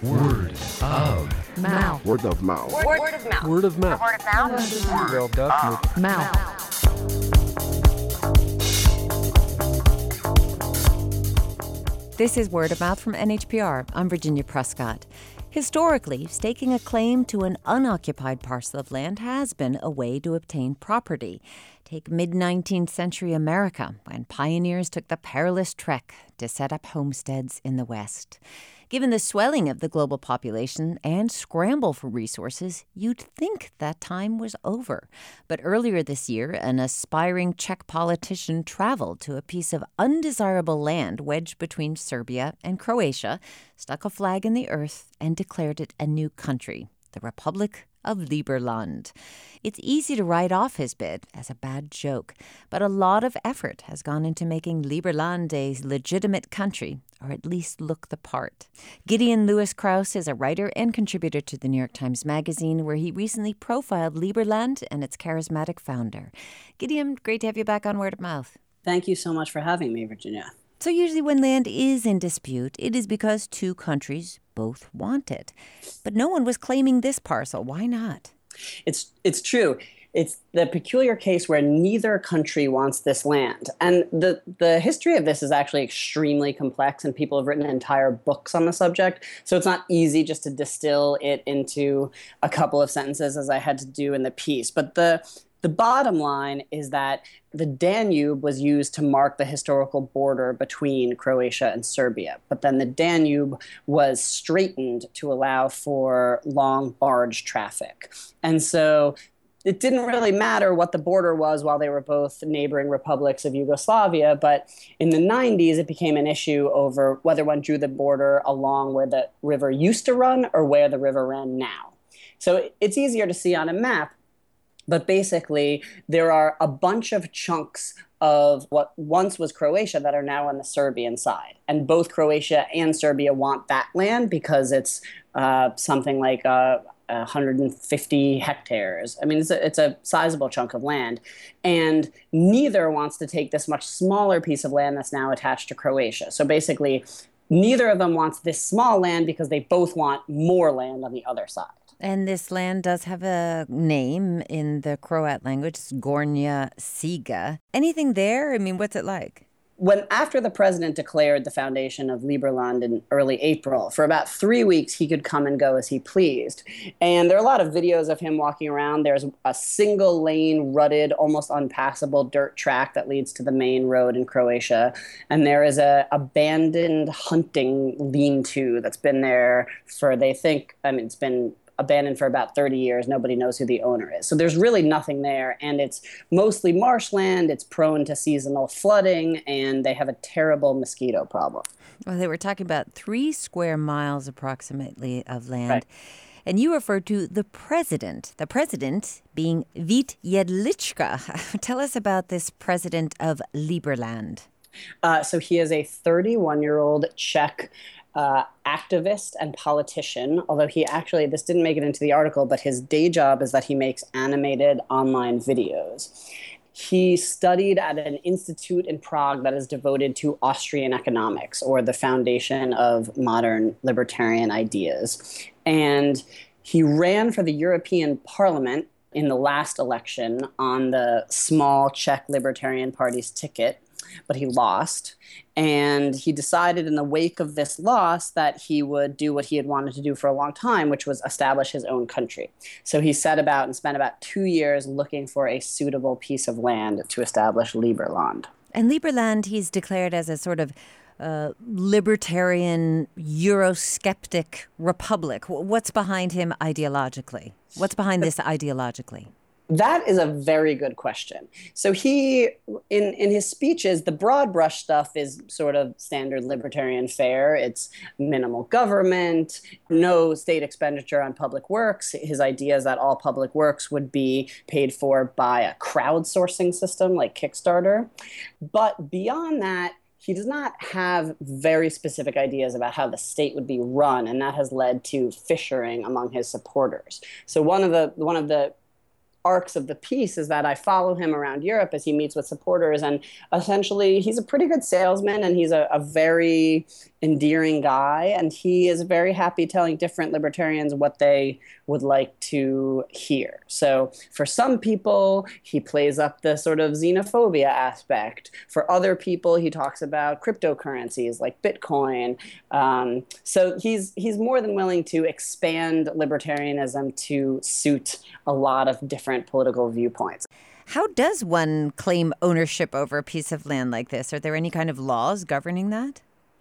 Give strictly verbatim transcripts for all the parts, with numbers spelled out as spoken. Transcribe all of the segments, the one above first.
Word of mouth. Word of mouth. Word, word of mouth. Word of mouth. Word of mouth. Word of Mouth. This is Word of Mouth from N H P R. I'm Virginia Prescott. Historically, staking a claim to an unoccupied parcel of land has been a way to obtain property. Take mid-nineteenth century America, when pioneers took the perilous trek to set up homesteads in the West. Given the swelling of the global population and scramble for resources, you'd think that time was over. But earlier this year, an aspiring Czech politician traveled to a piece of undesirable land wedged between Serbia and Croatia, stuck a flag in the earth, and declared it a new country, the Republic of Liberland. It's easy to write off his bid as a bad joke, but a lot of effort has gone into making Liberland a legitimate country, or at least look the part. Gideon Lewis Krause is a writer and contributor to the New York Times Magazine, where he recently profiled Liberland and its charismatic founder. Gideon, great to have you back on Word of Mouth. Thank you so much for having me, Virginia. So usually when land is in dispute, it is because two countries both want it. But no one was claiming this parcel. Why not? It's it's true. It's the peculiar case where neither country wants this land. And the, the history of this is actually extremely complex, and people have written entire books on the subject. So it's not easy just to distill it into a couple of sentences, as I had to do in the piece. But the The bottom line is that the Danube was used to mark the historical border between Croatia and Serbia. But then the Danube was straightened to allow for long barge traffic. And so it didn't really matter what the border was while they were both neighboring republics of Yugoslavia. But in the nineties, it became an issue over whether one drew the border along where the river used to run or where the river ran now. So it's easier to see on a map. But basically, there are a bunch of chunks of what once was Croatia that are now on the Serbian side. And both Croatia and Serbia want that land because it's uh, something like uh, one hundred fifty hectares. I mean, it's a, it's a sizable chunk of land. And neither wants to take this much smaller piece of land that's now attached to Croatia. So basically, neither of them wants this small land because they both want more land on the other side. And this land does have a name in the Croat language. It's Gornja Siga. Anything there? I mean, what's it like? When after the president declared the foundation of Liberland in early April, for about three weeks he could come and go as he pleased. And there are a lot of videos of him walking around. There's a single lane, rutted, almost unpassable dirt track that leads to the main road in Croatia. And there is a abandoned hunting lean-to that's been there for, they think, I mean, it's been abandoned for about thirty years. Nobody knows who the owner is. So there's really nothing there. And it's mostly marshland. It's prone to seasonal flooding. And they have a terrible mosquito problem. Well, they were talking about three square miles approximately of land. Right. And you referred to the president, the president being Vít Jedlička. Tell us about this president of Liberland. Uh, so he is a thirty-one-year-old Czech Uh, activist and politician, although he actually, this didn't make it into the article, but his day job is that he makes animated online videos. He studied at an institute in Prague that is devoted to Austrian economics, or the foundation of modern libertarian ideas. And he ran for the European Parliament in the last election on the small Czech Libertarian Party's ticket, but he lost. And he decided in the wake of this loss that he would do what he had wanted to do for a long time, which was establish his own country. So he set about and spent about two years looking for a suitable piece of land to establish Liberland. And Liberland, he's declared as a sort of uh, libertarian, Eurosceptic republic. What's behind him ideologically? What's behind this ideologically? That is a very good question. So he, in, in his speeches, the broad brush stuff is sort of standard libertarian fare. It's minimal government, no state expenditure on public works. His idea is that all public works would be paid for by a crowdsourcing system like Kickstarter. But beyond that, he does not have very specific ideas about how the state would be run, and that has led to fissuring among his supporters. So one of the one of the arcs of the piece is that I follow him around Europe as he meets with supporters, and essentially he's a pretty good salesman, and he's a, a very endearing guy, and he is very happy telling different libertarians what they would like to hear. So for some people, he plays up the sort of xenophobia aspect. For other people, he talks about cryptocurrencies like Bitcoin. Um, so he's he's more than willing to expand libertarianism to suit a lot of different political viewpoints. How does one claim ownership over a piece of land like this? Are there any kind of laws governing that?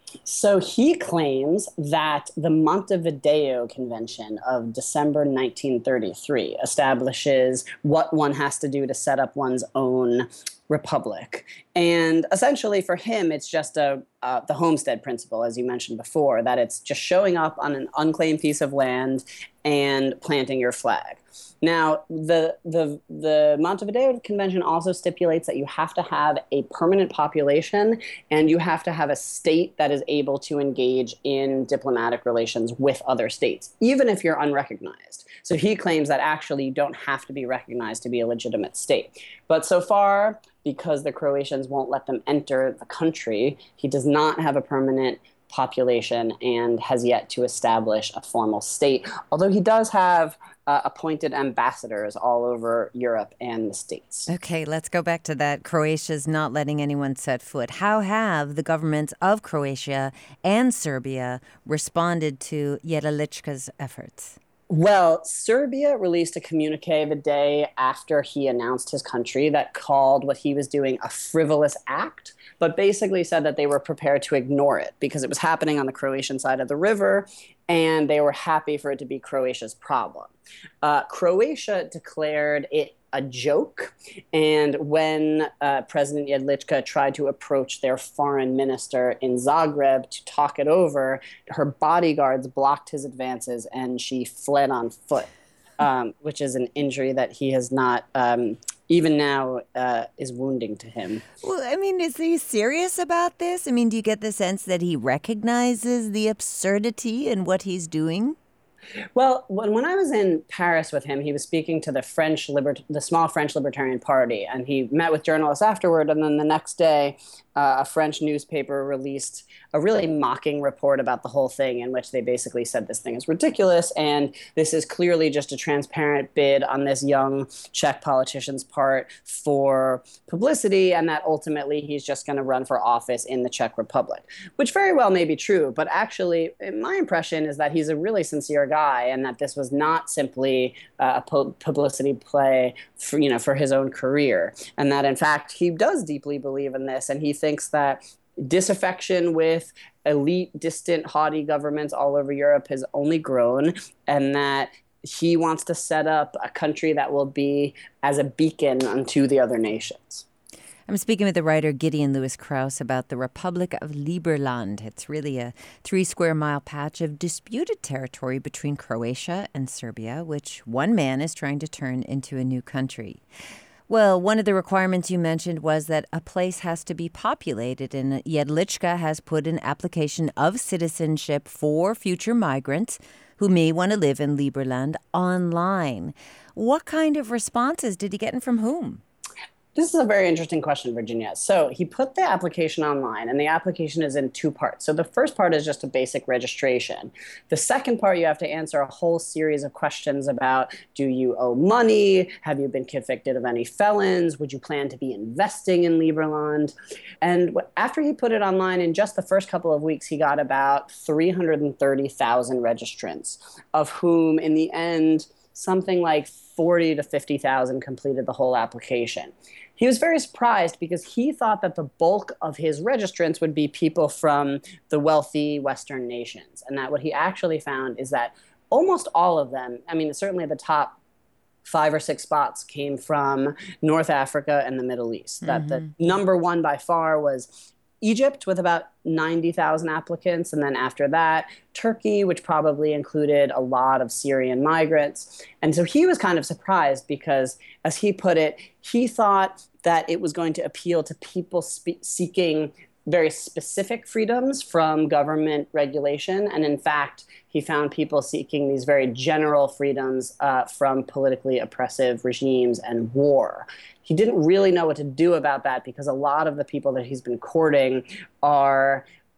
So he claims that the Montevideo Convention of December nineteen thirty-three establishes what one has to do to set up one's own republic. And essentially for him, it's just a uh, the homestead principle, as you mentioned before, that it's just showing up on an unclaimed piece of land and planting your flag. Now, the, the, the Montevideo Convention also stipulates that you have to have a permanent population and you have to have a state that is able to engage in diplomatic relations with other states, even if you're unrecognized. So he claims that actually you don't have to be recognized to be a legitimate state. But so far, because the Croatians won't let them enter the country, he does not have a permanent population and has yet to establish a formal state, although he does have uh, appointed ambassadors all over Europe and the States. Okay, let's go back to that. Croatia's not letting anyone set foot. How have the governments of Croatia and Serbia responded to Jedlička's efforts? Well, Serbia released a communique the day after he announced his country that called what he was doing a frivolous act, but basically said that they were prepared to ignore it because it was happening on the Croatian side of the river, and they were happy for it to be Croatia's problem. Uh, Croatia declared it a joke, and when uh, President Jedlička tried to approach their foreign minister in Zagreb to talk it over, her bodyguards blocked his advances and she fled on foot, um, which is an injury that he has not, um, even now, uh, is wounding to him. Well, I mean, is he serious about this? I mean, do you get the sense that he recognizes the absurdity in what he's doing? Well, when, when I was in Paris with him, he was speaking to the French Libert- the small French Libertarian Party, and he met with journalists afterward. And then the next day, uh, a French newspaper released a really mocking report about the whole thing, in which they basically said this thing is ridiculous, and this is clearly just a transparent bid on this young Czech politician's part for publicity, and that ultimately he's just going to run for office in the Czech Republic, which very well may be true. But actually, my impression is that he's a really sincere guy, and that this was not simply uh, a pu- publicity play for, you know, for his own career, and that in fact he does deeply believe in this, and he thinks that disaffection with elite, distant, haughty governments all over Europe has only grown, and that he wants to set up a country that will be as a beacon unto the other nations. I'm speaking with the writer Gideon Lewis Krauss about the Republic of Liberland. It's really a three square mile patch of disputed territory between Croatia and Serbia, which one man is trying to turn into a new country. Well, one of the requirements you mentioned was that a place has to be populated, and Jedlička has put an application of citizenship for future migrants who may want to live in Liberland online. What kind of responses did he get and from whom? This is a very interesting question, Virginia. So he put the application online, and the application is in two parts. So the first part is just a basic registration. The second part, you have to answer a whole series of questions about, do you owe money? Have you been convicted of any felons? Would you plan to be investing in Liberland? And after he put it online, in just the first couple of weeks, he got about three hundred thirty thousand registrants, of whom in the end, something like forty to fifty thousand completed the whole application. He was very surprised because he thought that the bulk of his registrants would be people from the wealthy Western nations, and that what he actually found is that almost all of them, I mean, certainly the top five or six spots came from North Africa and the Middle East. Mm-hmm. That the number one by far was Egypt with about ninety thousand applicants. And then after that, Turkey, which probably included a lot of Syrian migrants. And so he was kind of surprised because, as he put it, he thought that it was going to appeal to people spe- seeking very specific freedoms from government regulation. And in fact, he found people seeking these very general freedoms uh, from politically oppressive regimes and war. He didn't really know what to do about that because a lot of the people that he's been courting are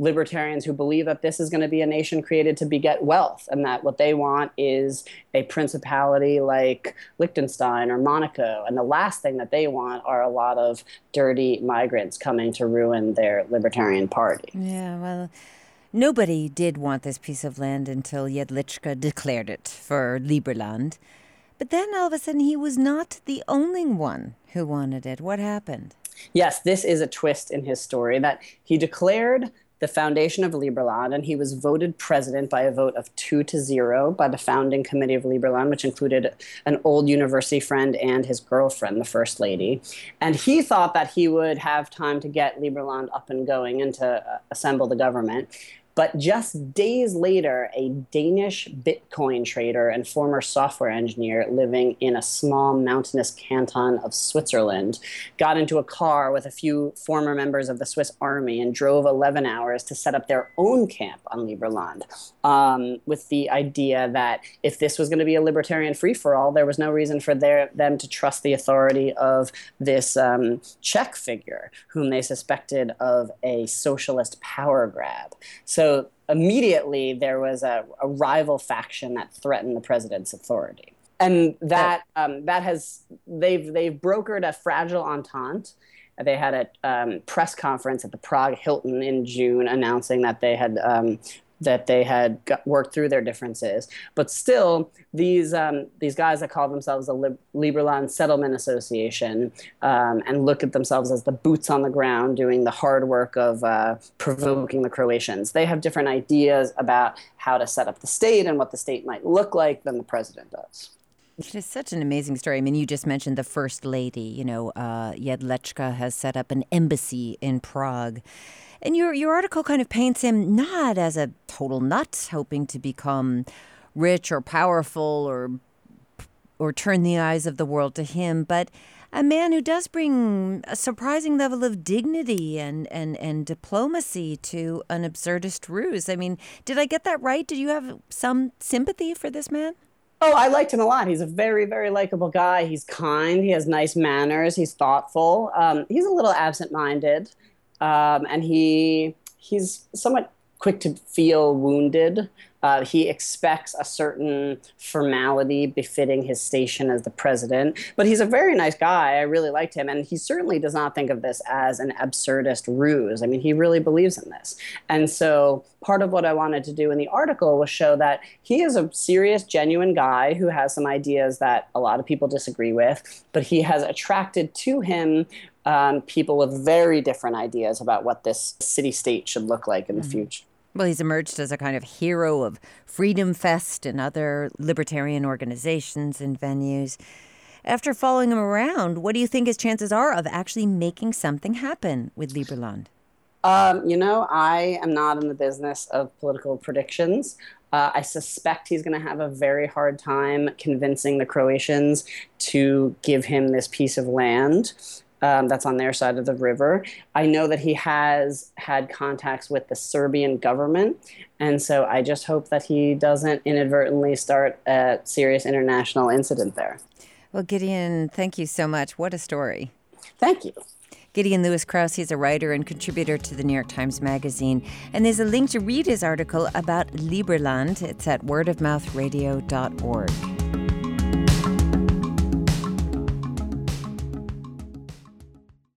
libertarians who believe that this is going to be a nation created to beget wealth, and that what they want is a principality like Liechtenstein or Monaco. And the last thing that they want are a lot of dirty migrants coming to ruin their libertarian party. Yeah, well, nobody did want this piece of land until Jedlička declared it for Liberland. But then all of a sudden he was not the only one who wanted it. What happened? Yes, this is a twist in his story, that he declared the foundation of Liberland, and he was voted president by a vote of two to zero by the founding committee of Liberland, which included an old university friend and his girlfriend, the first lady. And he thought that he would have time to get Liberland up and going and to uh, assemble the government. But just days later, a Danish Bitcoin trader and former software engineer living in a small mountainous canton of Switzerland got into a car with a few former members of the Swiss army and drove eleven hours to set up their own camp on Liberland, um, with the idea that if this was going to be a libertarian free-for-all, there was no reason for their, them to trust the authority of this um, Czech figure, whom they suspected of a socialist power grab. So So immediately there was a, a rival faction that threatened the president's authority, and that um, that has they've they've brokered a fragile entente. They had a um, press conference at the Prague Hilton in June announcing that they had um, that they had got, worked through their differences. But still, these um, these guys that call themselves the Lib- Liberland Settlement Association um, and look at themselves as the boots on the ground doing the hard work of uh, provoking the Croatians, they have different ideas about how to set up the state and what the state might look like than the president does. It is such an amazing story. I mean, you just mentioned the first lady. You know, uh, Jedlička has set up an embassy in Prague. And your your article kind of paints him not as a total nut, hoping to become rich or powerful or or turn the eyes of the world to him, but a man who does bring a surprising level of dignity and, and, and diplomacy to an absurdist ruse. I mean, did I get that right? Did you have some sympathy for this man? Oh, I liked him a lot. He's a very, very likable guy. He's kind. He has nice manners. He's thoughtful. Um, he's a little absent-minded. Um, and he he's somewhat quick to feel wounded. Uh, he expects a certain formality befitting his station as the president. But he's a very nice guy. I really liked him. And he certainly does not think of this as an absurdist ruse. I mean, he really believes in this. And so part of what I wanted to do in the article was show that he is a serious, genuine guy who has some ideas that a lot of people disagree with, but he has attracted to him um, people with very different ideas about what this city-state should look like in the mm-hmm. future. Well, he's emerged as a kind of hero of Freedom Fest and other libertarian organizations and venues. After following him around, what do you think his chances are of actually making something happen with Liberland? Um, you know, I am not in the business of political predictions. Uh, I suspect he's going to have a very hard time convincing the Croatians to give him this piece of land. Um, that's on their side of the river. I know that he has had contacts with the Serbian government, and so I just hope that he doesn't inadvertently start a serious international incident there. Well, Gideon, thank you so much. What a story. Thank you. Gideon Lewis-Krauss, he's a writer and contributor to the New York Times Magazine, and there's a link to read his article about Liberland. It's at word of mouth radio dot org.